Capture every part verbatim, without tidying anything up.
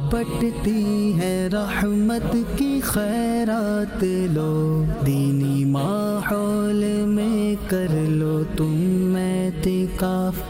बटती है रहमत की खैरात लो, दीनी माहौल में कर लो तुम एतिकाफ।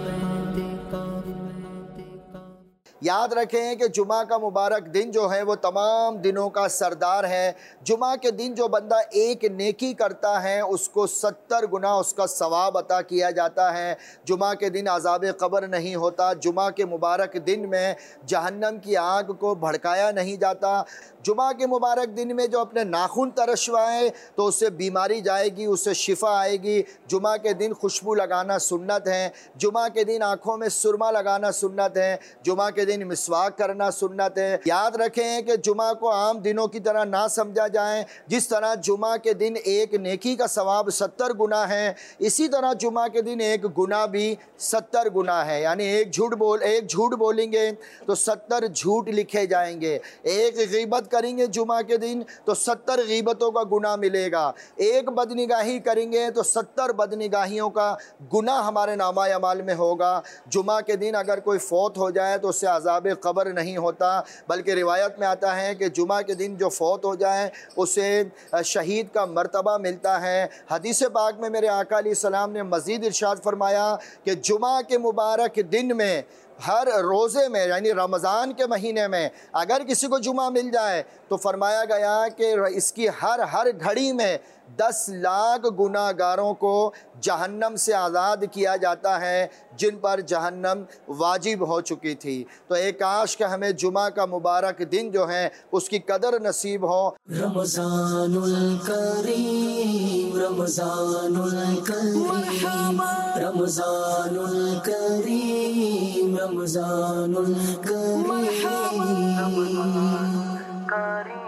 याद रखें कि जुमा का मुबारक दिन जो है वो तमाम दिनों का सरदार है। जुमा के दिन जो बंदा एक नेकी करता है उसको सत्तर गुना उसका सवाब अता किया जाता है। जुमा के दिन अज़ाब क़ब्र नहीं होता। जुमा के मुबारक दिन में जहन्नम की आग को भड़काया नहीं जाता। जुमा के मुबारक दिन में जो अपने नाखून तरशवाए तो उससे बीमारी जाएगी, उससे शिफा आएगी। जुमा के दिन खुशबू लगाना सुन्नत है। जुमा के दिन आँखों में सुरमा लगाना सुन्नत है। जुमा के दिन मिसवाक करना सुन्नत है। याद रखें कि जुमा को आम दिनों की तरह ना समझा जाए। जिस तरह जुमा के दिन एक नेकी का सवाब सत्तर गुना है, इसी तरह जुमा के दिन एक गुना भी सत्तर गुना है। यानी एक झूठ बोल एक झूठ बोलेंगे तो सत्तर झूठ लिखे जाएंगे। एक गीबत करेंगे जुमा के दिन तो सत्तर गीबतों का गुना मिलेगा। एक बदनिगाही करेंगे तो सत्तर बदनिगाहियों का गुना हमारे नामा अमाल में होगा। जुमा के दिन अगर कोई फौत हो जाए तो उससे अज़ाब क़ब्र नहीं होता, बल्कि रिवायत में आता है कि जुमा के दिन जो फौत हो जाए उसे शहीद का मर्तबा मिलता है। हदीस पाक में मेरे आका अलैहिस्सलाम ने मज़ीद इरशाद फरमाया कि जुमा के मुबारक दिन में हर रोज़े में यानी रमज़ान के महीने में अगर किसी को जुमा मिल जाए तो फरमाया गया कि इसकी हर हर घड़ी में दस लाख गुनाहगारों को जहन्नम से आज़ाद किया जाता है जिन पर जहन्नम वाजिब हो चुकी थी। तो एक काश कि हमें जुमा का मुबारक दिन जो है उसकी कदर नसीब हो। रमज़ानुल करीम रमज़ानुल करीम रमज़ानुल करीम रमज़ानुल करीम।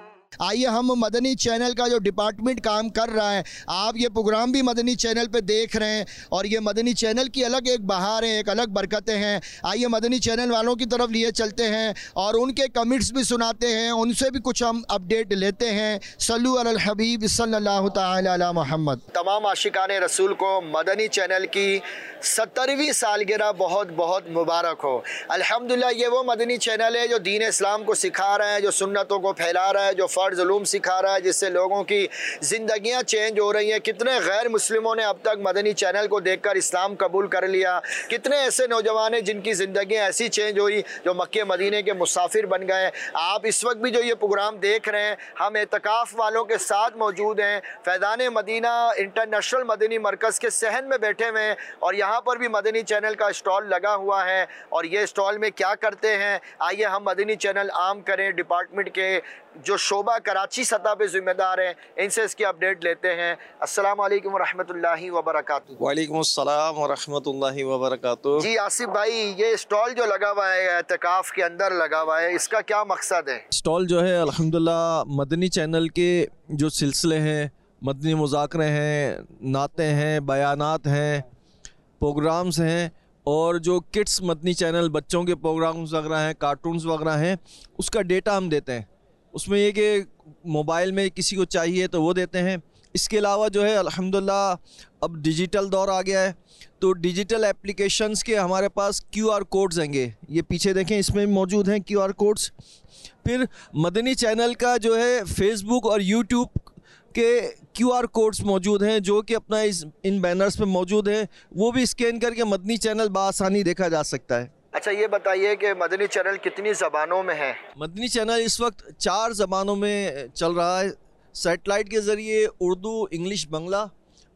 आइए हम मदनी चैनल का जो डिपार्टमेंट काम कर रहा है, आप ये प्रोग्राम भी मदनी चैनल पे देख रहे हैं और ये मदनी चैनल की अलग एक बहार है, एक अलग बरकतें हैं। आइए मदनी चैनल वालों की तरफ लिए चलते हैं और उनके कमेंट्स भी सुनाते हैं, उनसे भी कुछ हम अपडेट लेते हैं। सल्लु अलल हबीब सल्लल्लाहु तआला अला मुहम्मद। तमाम आशिकाने रसूल को मदनी चैनल की सत्तरवीं सालगिरह बहुत बहुत मुबारक हो। अल्हम्दुलिल्लाह ये वो मदनी चैनल है जो दीन इस्लाम को सिखा रहा है, जो सुन्नतों को फैला रहा है, जो फ़र्ज़ उलूम सिखा रहा है, जिससे लोगों की ज़िंदगियाँ चेंज हो रही हैं। कितने गैर मुस्लिमों ने अब तक मदनी चैनल को देखकर इस्लाम कबूल कर लिया। कितने ऐसे नौजवान हैं जिनकी ज़िंदगियाँ ऐसी चेंज हुई जो मक्के मदीने के मुसाफिर बन गए। आप इस वक्त भी जो ये प्रोग्राम देख रहे हैं, हम एतकाफ़ वालों के साथ मौजूद हैं। फैज़ान मदीना इंटरनेशनल मदनी मरकज़ के सहन में बैठे हुए हैं और यहाँ पर भी मदनी चैनल का स्टॉल लगा हुआ है। और ये स्टॉल में क्या करते हैं, आइए हम मदनी चैनल आम करें डिपार्टमेंट के जो शोबा कराची सतह पे ज़िम्मेदार हैं, इनसे इसकी अपडेट लेते हैं। अस्सलाम वालेकुम रहमतुल्लाहि व बरकातुहू। वालेकुम अस्सलाम व रहमतुल्लाहि व बरकातुहू। जी आसिफ भाई, ये स्टॉल जो लगा हुआ है एतकाफ़ के अंदर लगा हुआ है, इसका क्या मकसद है? स्टॉल जो है अल्हम्दुलिल्लाह मदनी चैनल के जो सिलसिले हैं, मदनी मुज़ाकरे हैं, नाते हैं, बयानात हैं, प्रोग्राम्स हैं और जो किड्स मदनी चैनल बच्चों के प्रोग्राम्स वगैरह हैं, कार्टून्स वगैरह हैं, उसका डेटा हम देते हैं। उसमें ये कि मोबाइल में किसी को चाहिए तो वो देते हैं। इसके अलावा जो है अल्हम्दुलिल्लाह अब डिजिटल दौर आ गया है, तो डिजिटल एप्लीकेशंस के हमारे पास क्यूआर कोड्स हैंगे। ये पीछे देखें, इसमें मौजूद हैं क्यूआर कोड्स। फिर मदनी चैनल का जो है फेसबुक और यूट्यूब के क्यूआर कोड्स मौजूद हैं जो कि अपना इस इन बैनर्स पे मौजूद हैं, वो भी स्कैन करके मदनी चैनल बासानी देखा जा सकता है। अच्छा ये बताइए कि मदनी चैनल कितनी ज़बानों में है? मदनी चैनल इस वक्त चार ज़बानों में चल रहा है। सैटेलाइट के ज़रिए उर्दू, इंग्लिश, बंगला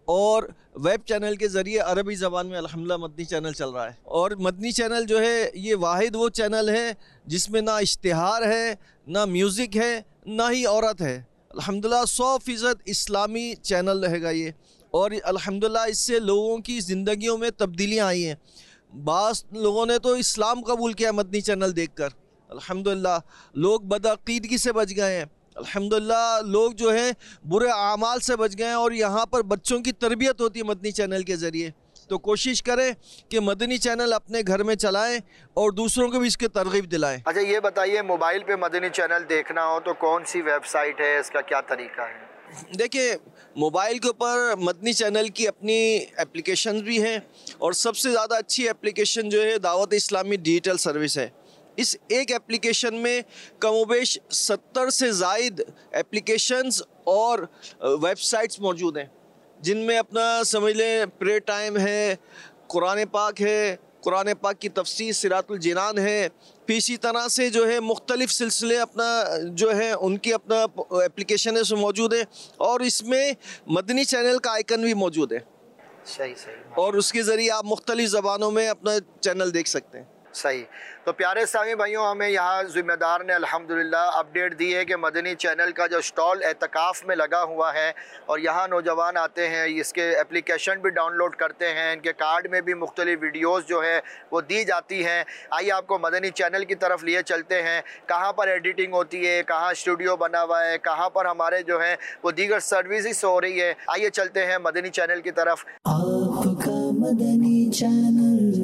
और वेब चैनल के ज़रिए अरबी ज़बान में अल्हम्दुलिल्लाह मदनी चैनल चल रहा है। और मदनी चैनल जो है ये वाहिद वो चैनल है जिसमें ना इश्तिहार है, ना म्यूज़िक है, ना ही औरत है। अल्हम्दुलिल्लाह सौ फ़ीसद इस्लामी चैनल रहेगा ये। और अल्हम्दुलिल्लाह इससे लोगों की ज़िंदगियों में तब्दीलियाँ आई हैं। बास लोगों ने तो इस्लाम कबूल किया मदनी चैनल देखकर। अल्हम्दुलिल्लाह लोग बदअक़ीदगी से बच गए हैं। अल्हम्दुलिल्लाह लोग जो हैं बुरे आमाल से बच गए हैं और यहाँ पर बच्चों की तरबियत होती है मदनी चैनल के ज़रिए। तो कोशिश करें कि मदनी चैनल अपने घर में चलाएं और दूसरों को भी इसके तरगीब दिलाएं। अच्छा ये बताइए, मोबाइल पे मदनी चैनल देखना हो तो कौन सी वेबसाइट है, इसका क्या तरीका है? देखिए, मोबाइल के ऊपर मदनी चैनल की अपनी एप्लीकेशन भी हैं और सबसे ज़्यादा अच्छी एप्लीकेशन जो है दावत इस्लामी डिजिटल सर्विस है। इस एक एप्लीकेशन में कमोबेश सत्तर से ज़ायद एप्लीकेशंस और वेबसाइट्स मौजूद हैं, जिनमें अपना समझ लें प्रे टाइम है, कुरान पाक है, कुरान पाक की तफसीर सिरातुल जिनान है, फिर इसी तरह से जो है मुख्तलिफ़ सिलसिले अपना जो है उनकी अपना एप्लीकेशन है सो मौजूद है, और इसमें मदनी चैनल का आइकन भी मौजूद है। सही सही। और उसके ज़रिए आप मुख्तलिफ़ ज़बानों में अपना चैनल देख सकते हैं। सही। तो प्यारे सामी भाइयों, हमें यहाँ ज़िम्मेदार ने अल्हम्दुलिल्लाह अपडेट दी है कि मदनी चैनल का जो स्टॉल एतकाफ़ में लगा हुआ है और यहाँ नौजवान आते हैं, इसके एप्लीकेशन भी डाउनलोड करते हैं, इनके कार्ड में भी मुख्तलिफ़ वीडियोज़ जो है वो दी जाती हैं। आइए आपको मदनी चैनल की तरफ लिए चलते हैं, कहाँ पर एडिटिंग होती है, कहाँ स्टूडियो बना हुआ है, कहाँ पर हमारे जो है वो दीगर सर्विसेज हो रही है। आइए चलते हैं मदनी चैनल की तरफ। आपका मदनी चैनल,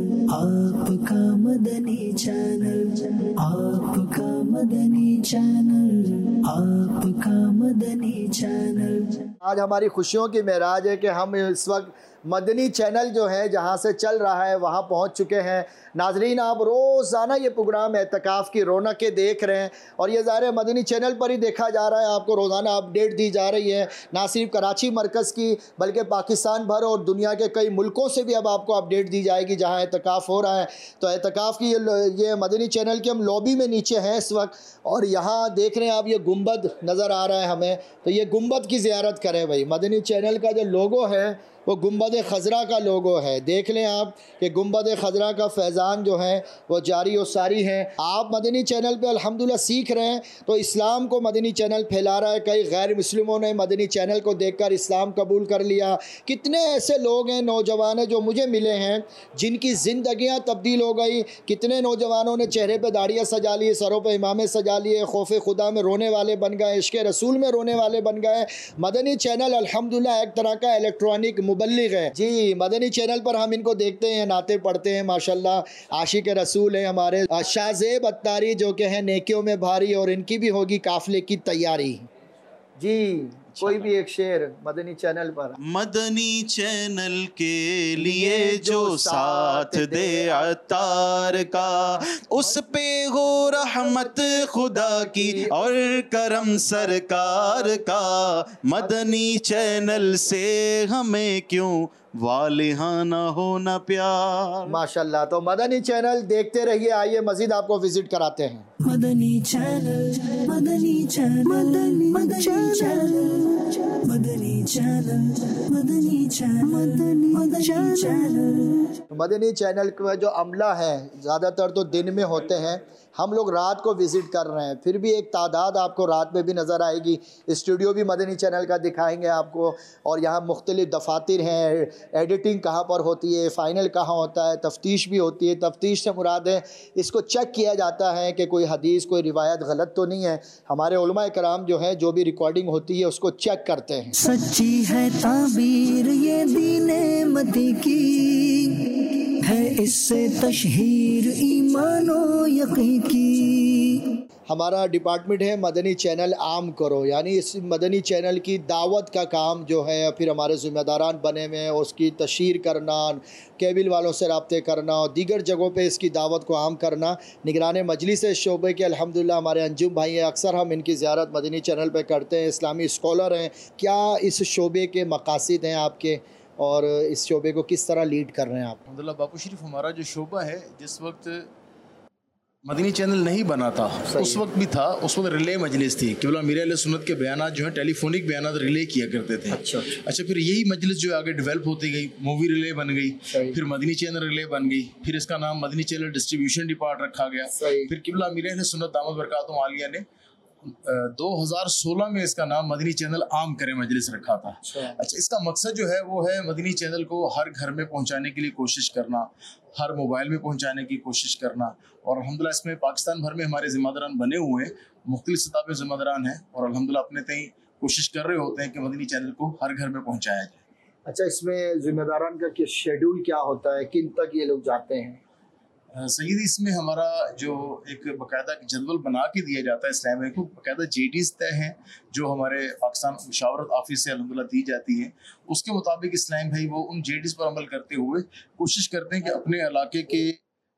आपका मदनी चैनल, आपका मदनी चैनल, आपका मदनी चैनल। आज हमारी खुशियों की महराज है कि हम इस वक्त मदनी चैनल जो है जहाँ से चल रहा है वहाँ पहुँच चुके हैं। नाजरीन, आप रोज़ाना ये प्रोग्राम एतकाफ़ की रौनकें देख रहे हैं और ये ज़ाहिर है मदनी चैनल पर ही देखा जा रहा है। आपको रोज़ाना अपडेट दी जा रही है, ना सिर्फ कराची मरकज़ की बल्कि पाकिस्तान भर और दुनिया के कई मुल्कों से भी अब आपको अपडेट दी जाएगी जहाँ एतकाफ़ हो रहा है। तो एतकाफ़ की ये ये मदनी चैनल के हम लॉबी में नीचे हैं इस वक्त, और यहाँ देख रहे हैं आप ये गुंबद नज़र आ रहा है हमें, तो ये गुंबद की ज़ियारत करें भाई। मदनी चैनल का जो लोगो है वो गुंबद खज़रा का लोगो है। देख लें आप कि गुंबद खज़रा का फैज़ान जो है वो जारी और सारी है। आप मदनी चैनल पे अल्हम्दुलिल्लाह सीख रहे हैं तो इस्लाम को मदनी चैनल फैला रहा है। कई गैर मुस्लिमों ने मदनी चैनल को देखकर इस्लाम कबूल कर लिया। कितने ऐसे लोग हैं, नौजवान हैं जो मुझे मिले हैं जिनकी ज़िंदगियाँ तब्दील हो गई। कितने नौजवानों ने चेहरे पर दाढ़ियाँ सजा ली, सरों पर इमामे सजा लिए, खौफ खुदा में रोने वाले बन गए, इश्क़ रसूल में रोने वाले बन गए। मदनी चैनल अल्हम्दुलिल्लाह एक तरह का इलेक्ट्रॉनिक मुबल्लिग है जी। मदनी चैनल पर हम इनको देखते हैं, नाते पढ़ते हैं, माशाल्लाह आशिक रसूल हैं हमारे शाहज़ेब अत्तारी जो कि हैं नेकियों में भारी, और इनकी भी होगी काफ़िले की तैयारी जी। कोई भी एक शेर मदनी चैनल पर। मदनी चैनल के लिए जो साथ दे अतार का, उस पे हो रहमत खुदा की और करम सरकार का। मदनी चैनल से हमें क्यों वालिहाना होना प्यार। माशाल्लाह। तो मदनी चैनल देखते रहिए। आइए मजीद आपको विजिट कराते हैं। Madani channel, Madani channel, Madani channel, Madani channel, Madani channel, Madani channel. Madani channel का जो अमला है ज़्यादातर तो दिन में होते हैं, हम लोग रात को विज़िट कर रहे हैं, फिर भी एक तादाद आपको रात में भी नज़र आएगी। स्टूडियो भी मदनी चैनल का दिखाएंगे आपको, और यहाँ मुख्तलिफ़ दफातर हैं, एडिटिंग कहाँ पर होती है, फ़ाइनल कहाँ होता है, तफ्तीश भी होती है। तफ्तीश से मुराद है इसको चेक किया जाता है कि कोई हदीस कोई रिवायत गलत तो नहीं है। हमारे उलमा कराम जो है जो भी रिकॉर्डिंग होती है उसको चेक करते हैं। सच्ची है ताबीर ये दीने मदी की, है इससे तशहीर ईमानो यकीन की। हमारा डिपार्टमेंट है मदनी चैनल आम करो, यानी इस मदनी चैनल की दावत का काम जो है फिर हमारे ज़िम्मेदारान बने हुए हैं, उसकी तशहीर करना, केबिल वालों से रब्ते करना और दीगर जगहों पे इसकी दावत को आम करना। निगरान मजलिस शोबे के अल्हम्दुलिल्लाह हमारे अंजुम भाई हैं, अक्सर हम इनकी ज़ियारत मदनी चैनल पे करते हैं। इस्लामी स्कॉलर हैं। क्या इस शोबे के मकासद हैं आपके, और इस शोबे को किस तरह लीड कर रहे हैं आप? अल्हम्दुलिल्लाह बापू शरीफ, हमारा जो शोबा है, जिस वक्त मदनी चैनल नहीं बना था उस वक्त भी था, उस वक्त रिले मजलिस थी। क़िबला मीर अहले सुन्नत के बयानात जो हैं टेलीफोनिक बयानात रिले किया करते थे। अच्छा अच्छा फिर यही मजलिस जो आगे डेवलप होती गई, मूवी रिले बन गई, फिर मदनी चैनल रिले बन गई, फिर इसका नाम मदनी चैनल डिस्ट्रीब्यूशन डिपार्ट रखा गया। फिर क़िबला मीर अहले सुन्नत दामद बरकातुहू आलिया ने दो हज़ार सोलह में इसका नाम मदनी चैनल आम करे मजलिस रखा था। अच्छा, इसका मकसद जो है वो है मदनी चैनल को हर घर में पहुंचाने के लिए कोशिश करना, हर मोबाइल में पहुंचाने की कोशिश करना, और अल्हम्दुलिल्लाह इसमें पाकिस्तान भर में हमारे ज़िम्मेदारान बने हुए हैं, मुख्तलिफ सतह पे ज़िम्मेदारान हैं, और अल्हम्दुलिल्लाह अपने तय कोशिश कर रहे होते हैं कि मदनी चैनल को हर घर में पहुँचाया जाए। अच्छा, इसमें ज़िम्मेदारान का शेड्यूल क्या होता है, किन तक ये लोग जाते हैं? सईद, इसमें हमारा जो एक बाकायदा जदवल बना के दिया जाता है इस्लाम को, बाकायदा जेडीज़ तय हैं जो हमारे पाकिस्तान मुशावरत ऑफिस से अल्हम्दुलिल्लाह दी जाती हैं। उसके मुताबिक इस्लाम भाई वो उन जेडीज़ पर अमल करते हुए कोशिश करते हैं कि अपने इलाके के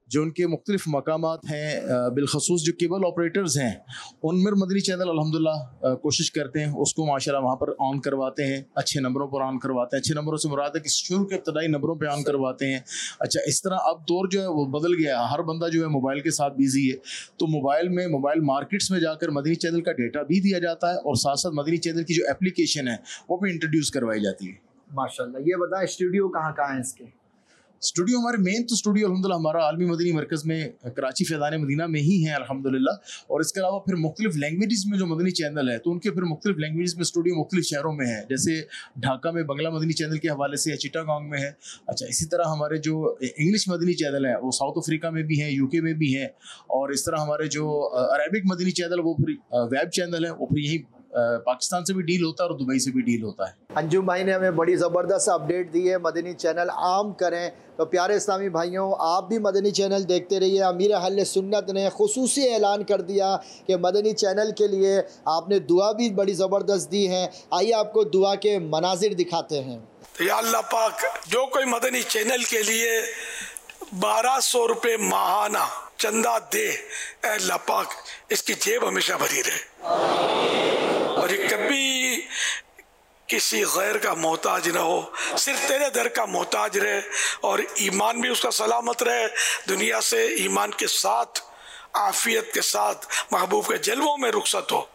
जो उनके मुख्तलिफ मकामात हैं, बिलखसूस जो केबल ऑपरेटर्स हैं, उनमें मदनी चैनल अल्हम्दुलिल्लाह कोशिश करते हैं उसको माशाल्लाह वहाँ पर ऑन करवाते हैं, अच्छे नंबरों पर ऑन करवाते हैं। अच्छे नंबरों से मुराद है कि शुरू के इब्तदाई नंबरों पर ऑन करवाते हैं। अच्छा, इस तरह अब दौर जो है वो बदल गया, हर बंदा जो है मोबाइल के साथ बिजी है, तो मोबाइल में मोबाइल मार्केट्स में जाकर मदनी चैनल का डेटा भी दिया जाता है और साथ साथ मदनी चैनल की जो एप्लीकेशन है वो भी इंट्रोड्यूस करवाई जाती है। माशाल्लाह। ये बताएं स्टूडियो कहाँ कहाँ है इसके? स्टूडियो हमारे मेन तो स्टूडियो अल्हम्दुलिल्लाह हमारा आलमी मदनी मरकज़ में कराची फैज़ान मदीना में ही है अल्हम्दुलिल्लाह। और इसके अलावा फिर मुख्तलिफ लैंग्वेजेस में जो मदनी चैनल है तो उनके फिर मुख्तलिफ लैंग्वेजेस में स्टूडियो मुख्तलिफ शहरों में है, जैसे ढाका में बंगला मदनी चैनल के हवाले से है, चिटागोंग में है। अच्छा, इसी तरह हमारे जो इंग्लिश मदनी चैनल है वो साउथ अफ्रीका में भी हैं, यूके में भी हैं। और इस तरह हमारे जो अरबिक मदनी चैनल वो फिर वेब चैनल है वो फिर यही पाकिस्तान से भी डील होता है और दुबई से भी डील होता है। अंजुम भाई ने हमें बड़ी ज़बरदस्त अपडेट दी है, मदनी चैनल आम करें। तो प्यारे इस्लामी भाइयों, आप भी मदनी चैनल देखते रहिए। अमीर अहले सुन्नत ने खुसूसी ऐलान कर दिया कि मदनी चैनल के लिए आपने दुआ भी बड़ी ज़बरदस्त दी है। आइए आपको दुआ के मनाजिर दिखाते हैं। तो या अल्लाह पाक, जो कोई मदनी चैनल के लिए बारह सौ रुपये माहाना चंदा दे, अल्लाह पाक इसकी जेब हमेशा भरी रहे और ये कभी किसी गैर का मोहताज ना हो, सिर्फ तेरे दर का मोहताज रहे और ईमान भी उसका सलामत रहे, दुनिया से ईमान के साथ आफियत के साथ महबूब के जलवों में रुखसत हो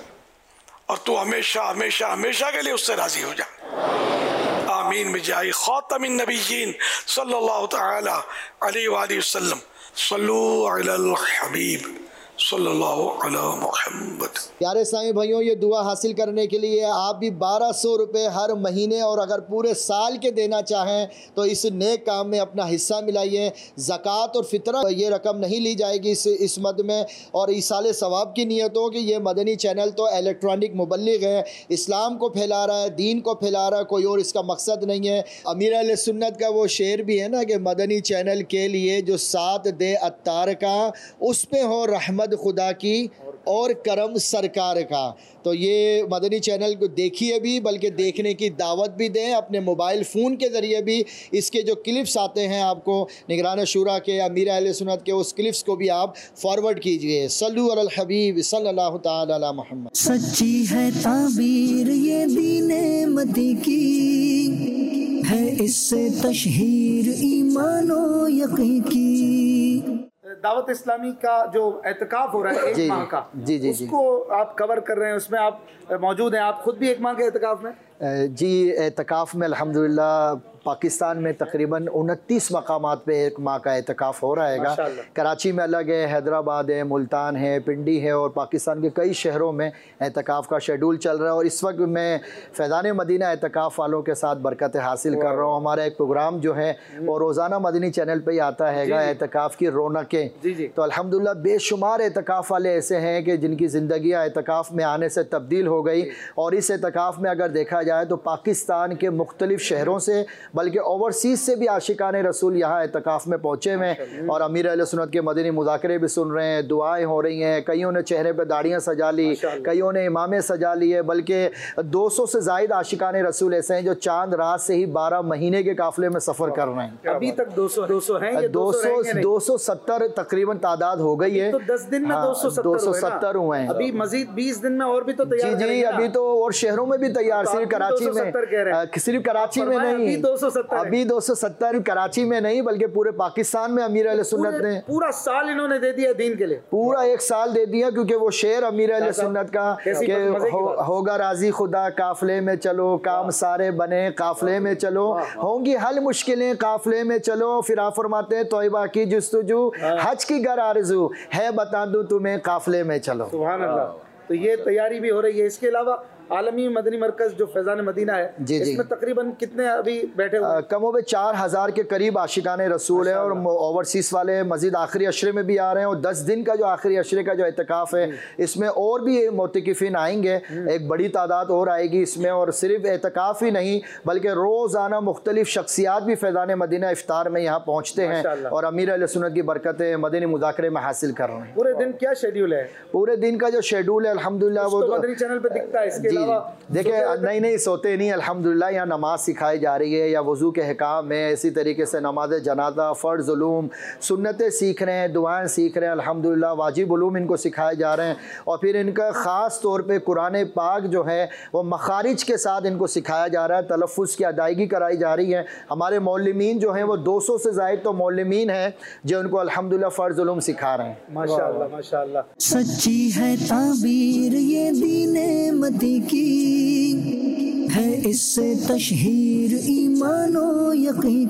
और तू हमेशा हमेशा हमेशा के लिए उससे राजी हो जा। आमीन बिजाही खातमिन नबिय्यीन सल्लल्लाहु तआला अलैहि वसल्लम। सल्लू अलल हबीब सल्लल्लाहु अला मुहम्मद। प्यारे इस्लामी भाइयों, ये दुआ हासिल करने के लिए आप भी बारह सौ रुपये हर महीने और अगर पूरे साल के देना चाहें तो इस नेक काम में अपना हिस्सा मिलाइए। ज़कात और फ़ितरा ये रकम नहीं ली जाएगी इस इस मद में। और इसाले सवाब की नीयत हो कि ये मदनी चैनल तो इलेक्ट्रॉनिक मुबल्लिग है, इस्लाम को फैला रहा है, दीन को फैला रहा है, कोई और इसका मकसद नहीं है। अमीर अहले सुन्नत का वो शेर भी है ना कि मदनी चैनल के लिए जो साथ दे अत्तार का, उस पे हो रहमत खुदा की और करम सरकार का। तो ये मदनी चैनल को देखिए भी, बल्कि देखने की दावत भी दें। अपने मोबाइल फ़ोन के ज़रिए भी इसके जो क्लिप्स आते हैं आपको निगरान शुरा के, अमीर अहले सुन्नत के, उस क्लिप्स को भी आप फॉरवर्ड कीजिए। सल्लु अलल हबीब सल्लल्लाहु तआला अला मुहम्मद। सच्ची है ताबीर ये दीने मदी की, है इससे तशहीर ईमानो यकीन की। दावत इस्लामी का जो एतकाफ हो रहा है एक माह का, जी जी उसको आप कवर कर रहे हैं, उसमें आप मौजूद हैं। आप खुद भी एक माह के एतकाफ में? जी, एतकाफ़ में अल्हम्दुलिल्लाह पाकिस्तान में तकरीबन उनतीस मकामात पे एक माह का एतकाफ़ हो रहेगा। कराची में अलग है, हैदराबाद है, मुल्तान है, पिंडी है और पाकिस्तान के कई शहरों में एतकाफ़ का शेड्यूल चल रहा है। और इस वक्त मैं फैज़ान मदीना एतकाफ़ वालों के साथ बरकत हासिल कर रहा हूँ। हमारा एक प्रोग्राम जो है वो रोज़ाना मदनी चैनल पर ही आता है, एतकाफ़ की रौनकें। तो अल्हम्दुलिल्लाह बेशुमार एतकाफ़ वाले ऐसे हैं कि जिनकी ज़िंदगियाँ एतकाफ़ में आने से तब्दील हो गई। और इस एतकाफ़ में अगर देखा जाए तो पाकिस्तान के मुख्तलिफ शहरों से बल्कि ओवरसीज़ से भी आशिकान रसूल यहाँ एतकाफ़ में पहुँचे हुए हैं और अमीर अहले सुन्नत के मदनी मुज़ाकरे भी सुन रहे हैं, दुआएं हो रही हैं। कईयों ने चेहरे पे दाढ़ियाँ सजा ली, कईयों ने इमामें सजा ली है, बल्कि दो सौ से ज़ायद आशिकान रसूल ऐसे हैं जो चांद रात से ही बारह महीने के काफ़िले में सफ़र कर रहे हैं। अभी तक दो सौ दो सौ हैं, दो सौ दो सौ सत्तर तकरीबन तादाद हो गई है। तो दस दिन में दो सौ दो सौ सत्तर हुए हैं। अभी मजीद बीस दिन में और भी तो तैयार जी जी, अभी तो और शहरों में भी तैयार, सिर्फ कराची में, सिर्फ कराची में नहीं, अभी दो सौ सत्तर कराची में नहीं बल्कि पूरे पाकिस्तान में अमीर अहले सुन्नत ने पूरा साल इन्होंने दे दिया दीन के लिए, पूरा एक साल दे दिया। क्योंकि वो शेर अमीर अहले सुन्नत का कि हो, होगा राजी खुदा काफले में चलो, काम सारे बने काफले में चलो, होंगी हल मुश्किलें काफले में चलो। फिर आप फरमाते हैं तौबा की जुस्तजू हज की गर आरज़ू है, बता दूं तुम्हें काफले में चलो। सुभान अल्लाह। तो ये तैयारी भी हो रही है। इसके अलावा आलमी मदनी मरकज़ जो फैज़ान मदीना है, जी जी, इसमें तकरीबन कितने अभी बैठे हुए? कमो बे चार हज़ार के करीब आशिकान रसूल है और ओवरसीज़ वाले मज़ीद आखिरी अशरे में भी आ रहे हैं। और दस दिन का जो आखिरी अशरे का जो एतकाफ़ है इसमें और भी मोतिकिफ़ीन आएंगे, एक बड़ी तादाद और आएगी इसमें। और सिर्फ एतकाफ़ ही नहीं बल्कि रोज़ाना मुख्तलिफ शख्सियात भी फैज़ान मदीना इफ्तार में यहाँ पहुँचते हैं और अमीर अहले सुन्नत की बरकतें मदनी मुज़ाकरे में हासिल कर रहे हैं। पूरे दिन क्या शेड्यूल है? पूरे दिन का जो शेड्यूल है अल्हम्दुलिल्लाह वो मदनी चैनल पर दिखता है। इसके अलावा देखिए नहीं नहीं सोते नहीं, अल्हम्दुलिल्लाह यहाँ नमाज सिखाई जा रही है या वज़ू के अहकाम में, इसी तरीके से नमाज जनाजा, फ़र्ज़ उलूम, सुन्नतें सीख रहे हैं, दुआएं सीख रहे हैं, अल्हम्दुलिल्लाह वाजिब उलूम इनको सिखाए जा रहे हैं। और फिर इनका ख़ास तौर पे कुरान पाक जो है वो मखारिज के साथ इनको सिखाया जा रहा है, तलफ़्फ़ुज़ की अदायगी कराई जा रही है। हमारे मौलमीन जो हैं वो दो सौ से ज़ायद तो मौलमीन हैं जो उनको अल्हम्दुलिल्लाह फ़र्ज़ उलूम सिखा रहे हैं। माशाअल्लाह माशाअल्लाह। सच्ची है ताबीर ये दीने मती की, है इससे तशहीर ईमानो यकीन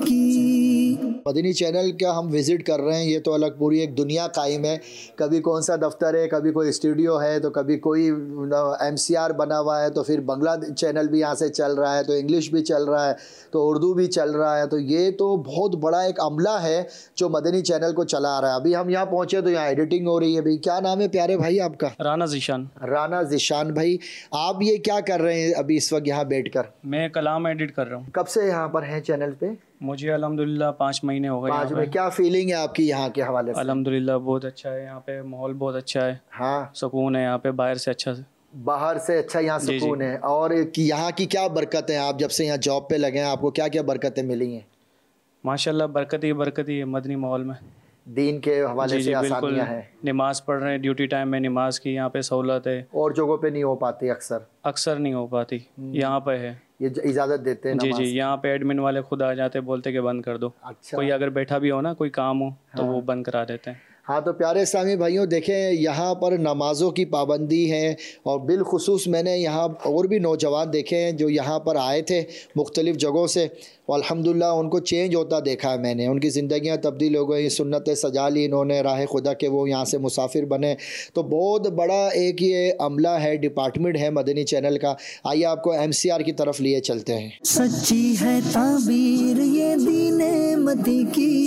की। मदनी चैनल का हम विज़िट कर रहे हैं, ये तो अलग पूरी एक दुनिया कायम है। कभी कौन सा दफ्तर है, कभी कोई स्टूडियो है, तो कभी कोई एम सी आर बना हुआ है, तो फिर बंगला चैनल भी यहाँ से चल रहा है, तो इंग्लिश भी चल रहा है, तो उर्दू भी चल रहा है। तो ये तो बहुत बड़ा एक अमला है जो मदनी चैनल को चला रहा है। अभी हम यहाँ पहुँचे तो यहाँ एडिटिंग हो रही है। भाई क्या नाम है प्यारे भाई आपका? राना ज़ीशान। राना ज़ीशान भाई, आप ये क्या कर रहे हैं अभी इस वक्त यहाँ बैठ कर? मैं कलाम एडिट कर रहा हूँ। कब से यहाँ पर हैं चैनल पे? मुझे अल्हम्दुलिल्लाह पाँच महीने हो गए। पाँच में क्या फीलिंग है आपकी यहाँ के हवाले से? अल्हम्दुलिल्लाह बहुत अच्छा है, यहाँ पे माहौल बहुत अच्छा है। हाँ, सुकून है यहाँ पे, बाहर से अच्छा से बाहर से अच्छा यहाँ सुकून है। और कि यहाँ की क्या बरकत है? आप जब से यहाँ जॉब पे लगे हैं आपको क्या क्या बरकतें मिली हैं? माशाल्लाह बरकत ही बरकत ही है मदनी माहौल में। दीन के हवाले से आसानियाँ हैं। नमाज पढ़ रहे हैं, ड्यूटी टाइम में नमाज की यहाँ पे सहूलत है, और जगहों पे नहीं हो पाती, अक्सर अक्सर नहीं हो पाती, यहाँ पे है। ये इजाज़त देते हैं जी जी, यहाँ पे एडमिन वाले खुद आ जाते, बोलते कि बंद कर दो। अच्छा। कोई अगर बैठा भी हो ना, कोई काम हो तो वो बंद करा देते हैं। हाँ, तो प्यारे इस्लामी भाइयों देखें यहाँ पर नमाज़ों की पाबंदी है। और बिलखुसूस मैंने यहाँ और भी नौजवान देखे हैं जो यहाँ पर आए थे मुख्तलिफ़ जगहों से, और अल्हम्दुलिल्लाह उनको चेंज होता देखा है मैंने। उनकी ज़िंदगियाँ तब्दील हो गई, सुन्नतें सजा ली इन्होंने, राह खुदा के वो यहाँ से मुसाफिर बने। तो बहुत बड़ा एक ये अमला है, डिपार्टमेंट है मदनी चैनल का। आइए आपको एम सी आर की तरफ लिए चलते हैं। सच्ची है ताबीर ये दीने मती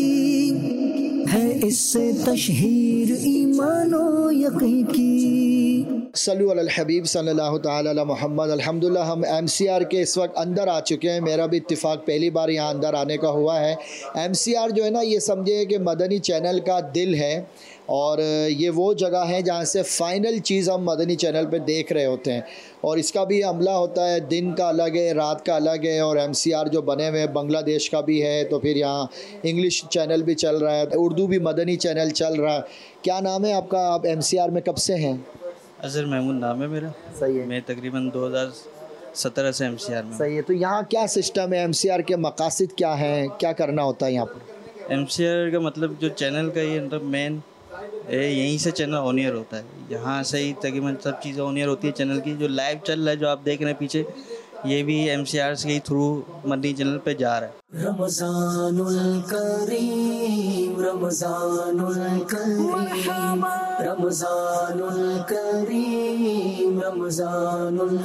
की, है इससे तशहीर ईमानो यकीन की। सल्लु अलल हबीब सल्लल्लाहु तआला अला मोहम्मद। अल्हम्दुलिल्लाह हम एम सी आर के इस वक्त अंदर आ चुके हैं। मेरा भी इत्तिफाक पहली बार यहाँ अंदर आने का हुआ है। एम सी आर जो है ना, ये समझिए कि मदनी चैनल का दिल है, और ये वो जगह है जहाँ से फ़ाइनल चीज़ हम मदनी चैनल पे देख रहे होते हैं। और इसका भी अमला होता है, दिन का अलग है, रात का अलग है। और एम सी आर जो बने हुए हैं बांग्लादेश का भी है, तो फिर यहाँ इंग्लिश चैनल भी चल रहा है, उर्दू भी मदनी चैनल चल रहा है। क्या नाम है आपका? आप एम सी आर में कब से हैं? अज़हर महमूद नाम है मेरा। सही है। मैं तकरीबन दो हज़ार सत्रह से एम सी आर में। सही है। तो यहाँ क्या सिस्टम है? एम सी आर के मकासद क्या हैं? क्या करना होता है यहाँ पर? एम सी आर का मतलब जो चैनल का ये मतलब मेन यहीं से चैनल ऑनियर होता है, यहाँ से ही तकरीबन सब चीज़ें ऑनियर होती है चैनल की। जो लाइव चल रहा है, जो आप देख रहे हैं पीछे, ये भी एम सी आर के थ्रू मदनी चैनल पे जा रहा है। रमज़ानुल करीम रमज़ानुल करीम रमज़ानुल करीम रमज़ानुल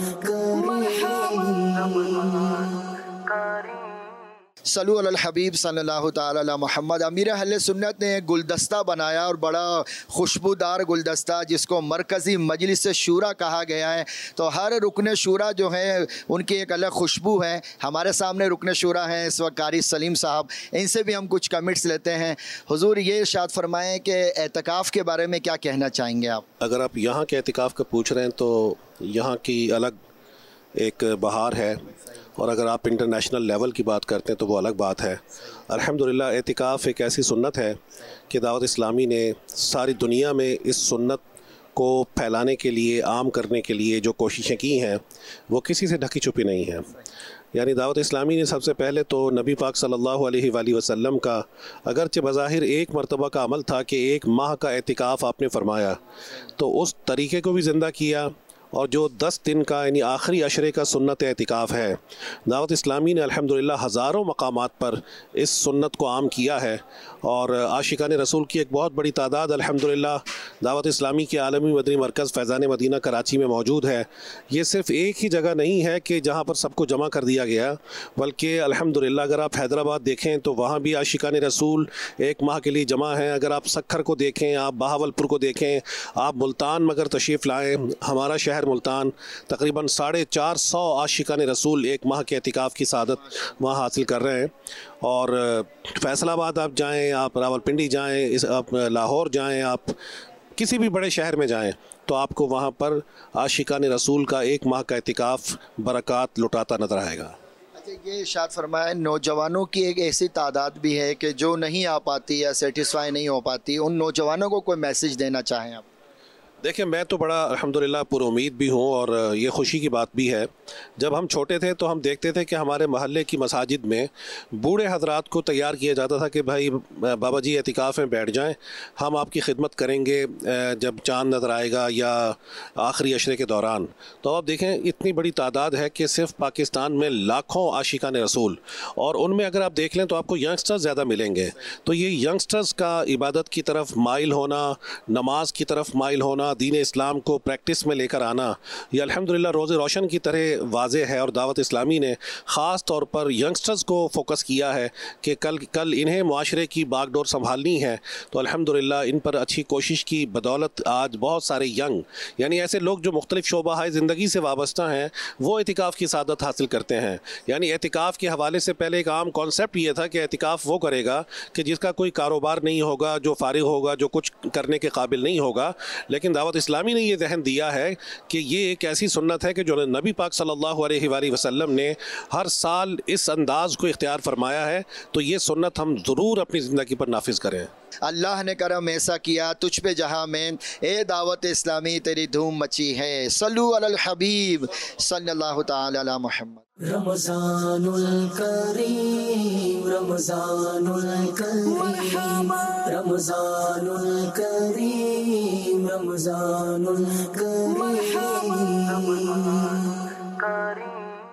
करीम। सल्लु अलल हबीब सल्लल्लाहु तआला अला मोहम्मद। अमीर अहले सुन्नत ने गुलदस्ता बनाया, और बड़ा खुशबूदार गुलदस्ता जिसको मरकज़ी मजलिस शूरा कहा गया है। तो हर रुकन शूरा जो है उनकी एक अलग खुशबू है। हमारे सामने रुकन शूरा हैं इस वक्त कारी सलीम साहब, इनसे भी हम कुछ कमेंट्स लेते हैं। हुजूर ये इरशाद फरमाएँ कि एतकाफ़ के बारे में क्या कहना चाहेंगे आप? अगर आप यहाँ के एतिकाफ़ का पूछ रहे हैं तो यहाँ की अलग एक बहार है, और अगर आप इंटरनेशनल लेवल की बात करते हैं तो वो अलग बात है। अल्हम्दुलिल्लाह एतिकाफ़ एक ऐसी सुन्नत है कि दावत इस्लामी ने सारी दुनिया में इस सुन्नत को फैलाने के लिए, आम करने के लिए जो कोशिशें की हैं वो किसी से ढकी छुपी नहीं है। यानी दावत इस्लामी ने सबसे पहले तो नबी पाक सल्लल्लाहु अलैहि वसल्लम का अगरचे बज़ाहिर एक मरतबा का अमल था कि एक माह का एतिकाफ़ आपने फ़रमाया, तो उस तरीक़े को भी ज़िंदा किया। और जो दस दिन का यानी आखिरी अशरे का सुन्नत एतिकाफ़ है, दावत इस्लामी ने अल्हम्दुलिल्लाह हज़ारों मकामात पर इस सुन्नत को आम किया है। और आशिकान रसूल की एक बहुत बड़ी तादाद अल्हम्दुलिल्लाह दावत इस्लामी के आलमी मदनी मरकज़ फैज़ान मदीना कराची में मौजूद है। ये सिर्फ़ एक ही जगह नहीं है कि जहाँ पर सबको जमा कर दिया गया, बल्कि अल्हम्दुलिल्लाह अगर आप हैदराबाद देखें तो वहाँ भी आशिकान रसूल एक माह के लिए जमा हैं। अगर आप सक्खर को देखें, आप बहावलपुर को देखें, आप मुल्तान मगर तशरीफ़ लाएँ, हमारा शहर मुल्तान, तकरीबन साढ़े चार सौ आशिकान रसूल एक माह के एतिकाफ़ की सादत वहाँ हासिल कर रहे हैं। और फैसलाबाद आप जाएं, आप रावलपिंडी जाएं, इस आप लाहौर जाएं, आप किसी भी बड़े शहर में जाएं तो आपको वहाँ पर आशिकान रसूल का एक माह का एतिकाफ़ बरक़ात लुटाता नज़र आएगा। ये इरशाद फरमाया, नौजवानों की एक ऐसी तादाद भी है कि जो नहीं आ पाती या सेटिस्फाई नहीं हो पाती, उन नौजवानों को कोई मैसेज देना चाहें आप? देखिए, मैं तो बड़ा अल्हम्दुलिल्लाह पुरुमीद भी हूँ और ये खुशी की बात भी है। जब हम छोटे थे तो हम देखते थे कि हमारे महल्ले की मसाजिद में बूढ़े हजरात को तैयार किया जाता था कि भाई बाबा जी एतिकाफ़ में बैठ जाएं, हम आपकी खिदमत करेंगे जब चाँद नज़र आएगा या आखिरी अशरे के दौरान। तो आप देखें, इतनी बड़ी तादाद है कि सिर्फ़ पाकिस्तान में लाखों आशिकान रसूल, और उनमें अगर आप देख लें तो आपको यंगस्टर्स ज़्यादा मिलेंगे। तो ये यंगस्टर्स का इबादत की तरफ माइल होना, नमाज की तरफ माइल होना, दीन इस्लाम को प्रैक्टिस में लेकर आना, ये अल्हम्दुलिल्लाह रोज़े रोशन की तरह वाज़े है। और दावत इस्लामी ने ख़ास तौर पर यंगस्टर्स को फोकस किया है कि कल कल इन्हें मुआशरे की बागडोर संभालनी है। तो अल्हम्दुलिल्लाह इन पर अच्छी कोशिश की बदौलत आज बहुत सारे यंग, यानी ऐसे लोग जो मुख्तलिफ शोबाहाए ज़िंदगी से वाबस्ता हैं, वो एतिकाफ़ की सादत हासिल करते हैं। यानी एतिकाफ़ के हवाले से पहले एक आम कॉन्सेप्ट ये था कि एतिकाफ़ वो करेगा कि जिसका कोई कारोबार नहीं होगा, जो फारिग होगा, जो कुछ करने के काबिल नहीं होगा। लेकिन दावत इस्लामी ने ये जहन दिया है कि ये एक ऐसी सुन्नत है कि जो नबी पाक सल्लल्लाहु अलैहि वसल्लम ने हर साल इस अंदाज़ को इख्तियार फरमाया है। तो ये सुन्नत हम ज़रूर अपनी ज़िंदगी पर नाफिज करें। अल्लाह ने करम ऐसा किया तुझ पे जहाँ में, ए दावत इस्लामी तेरी धूम मची है। सल्लु अलल हबीब सल्लल्लाहु तआला अला मुहम्मद। रमज़ानुल करीम रमज़ानुल करीम रमज़ानुल करीम रमज़ानुल करीम।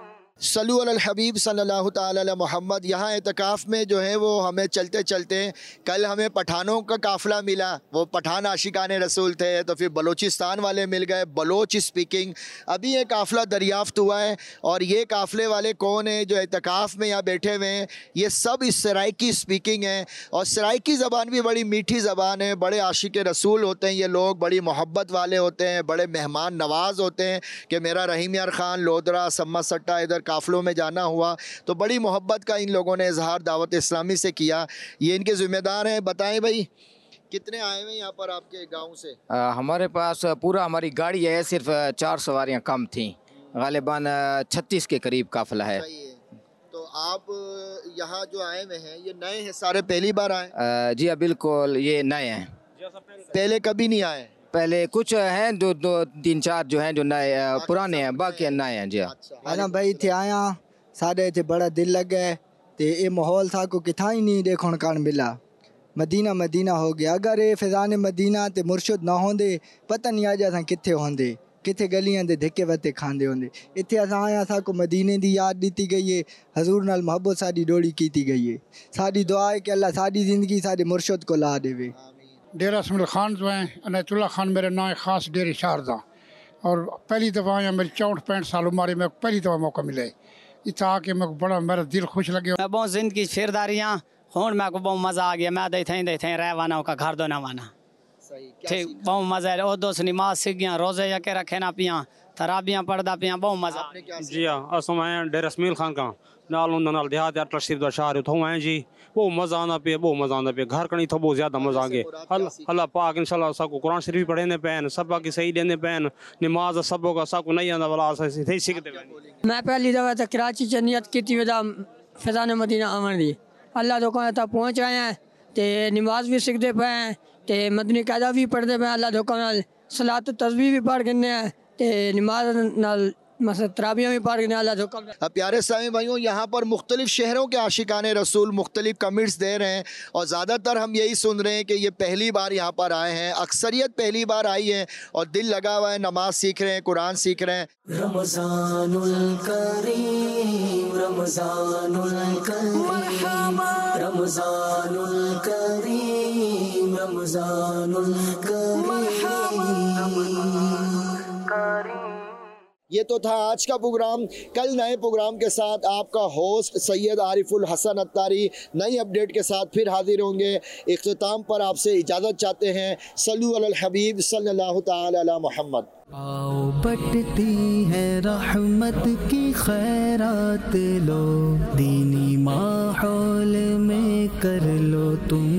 सल्लु अलल हबीब सल्लल्लाहु तआला अला मुहम्मद। यहाँ एतकाफ़ में जो है वो हमें चलते चलते कल हमें पठानों का काफ़िला मिला, वो पठान आशिकान रसूल थे। तो फिर बलोचिस्तान वाले मिल गए, बलोच स्पीकिंग। अभी ये काफ़िला दरियाफ़्त हुआ है और ये काफ़िले वाले कौन है जो एतकाफ़ में यहाँ बैठे हुए हैं? ये सब इस सराइकी स्पीकिंग है। और सराइकी ज़बान भी बड़ी मीठी ज़बान है। बड़े आशिक रसूल होते हैं ये लोग, बड़ी मोहब्बत वाले होते हैं, बड़े मेहमान नवाज होते हैं। कि मेरा रहीम यार ख़ान, लोधरा, सम्मा सट्टा इधर काफ़िलों में जाना हुआ तो बड़ी मोहब्बत का इन लोगों ने इजहार दावत इस्लामी से किया। ये इनके ज़िम्मेदार हैं। बताएं भाई, कितने आए हुए यहाँ पर आपके गांव से? आ, हमारे पास पूरा हमारी गाड़ी है, सिर्फ चार सवारियाँ कम थी। गालिबान छत्तीस के करीब काफ़िला है। तो आप यहाँ जो आए हुए हैं ये नए हैं सारे, पहली बार आए? जी हाँ बिल्कुल, ये नए हैं, पहले कभी नहीं आए? पहले कुछ हैं दो दो तीन चार जो हैं जो नए पुराने हैं, बाकी नए हैं। जी हाँ ना भाई, थे आया साढ़े थे बड़ा दिल लगे ते ये माहौल था को किथा ही नहीं देखने का मिला। मदीना मदीना हो गया। अगर ये फैज़ान मदीना ते मुर्शिद ना होंदे पता नहीं आज असां किथे होंदे, किथे गलियां दे धिक्के वत्ते खांदे होंदे। इत्थे असां आया असां को मदीने दी याद दी गई है, हजूर नाल मोहब्बत साडी डोड़ी की गई है। साडी दुआ है कि अल्लाह साडी ज़िंदगी साडे मुर्शिद को ला देवे। डेरा इसमाइल खान जो हैं, अनैतुल्ला खान मेरे नाम ख़ास डेरे शारदा, और पहली दफ़ा आया मेरी चौंठ पैंठ साल उम्र में पहली दफ़ा मौका मिले इतना आके मैं बड़ा मेरा दिल खुश लगे। मैं बहुत जिंदगी फिरदारियाँ हूँ, मैं को बहुत मज़ा आ गया। मैं दे थे दे थे रह वाना का घर दो ना वाना ठीक, बहुत मज़ा है। और दोस्त नमाज सीख गया, रोज़े यके रखे ना पिया, तराबियाँ पढ़दा पिया, बहुत मज़ा। जी हाँ, असम आए डेरा इसमाइल खान का नाल उन नाल देहात यार तशरीफ दा शहर उठो आए जी। वो मज़ा आना पे, वो मज़ा आना पे, घर कहीं तो बहुत ज़्यादा मज़ा आ गया। अल्लाह पाक इंशाल्लाह सबको कुरान शरीफ पढ़ने पैन, सब की सही देने पैन, नमाज सबको का सबको नहीं आना वाला सही सीखते पैन। मैं पहली दफ़ा तो कराची च नियत की थी वजह फैज़ान मदीना आवन दी, अल्लाह तो कहता तक पहुँच आए हैं ते नमाज भी सीखते पे ते मदनी कायदा भी पढ़ते पे। अल्लाह तो कहना सलात तस्बीह भी पढ़ गए हैं ते नमाज नाल मतलब तराबियाँ भी पढ़ गए। अल्लाह तो कहना। प्यारे सामी भाइयों, यहाँ पर मुख्तलिफ शहरों के आशिकान रसूल मुख्तलिफ कमेंट्स दे रहे हैं और ज़्यादातर हम यही सुन रहे हैं कि ये पहली बार यहाँ पर आए हैं। अक्सरियत पहली बार आई है और दिल लगा हुआ है, नमाज सीख रहे हैं, कुरान सीख रहे हैं। रमज़ानुल करीम रमज़ानुल करीम रमज़ानुल करीम रमज़ानुल करीम। ये तो था आज का प्रोग्राम। कल नए प्रोग्राम के साथ आपका होस्ट सैयद आरिफुल हसन अत्तारी नई अपडेट के साथ फिर हाजिर होंगे। इख्तिताम पर आपसे इजाज़त चाहते हैं। सल्लु अलल हबीब सल्लल्लाहु तआला अला मुहम्मद। आओ बटती है रहमत की खैरात लो, दीनी माहौल में कर लो तुम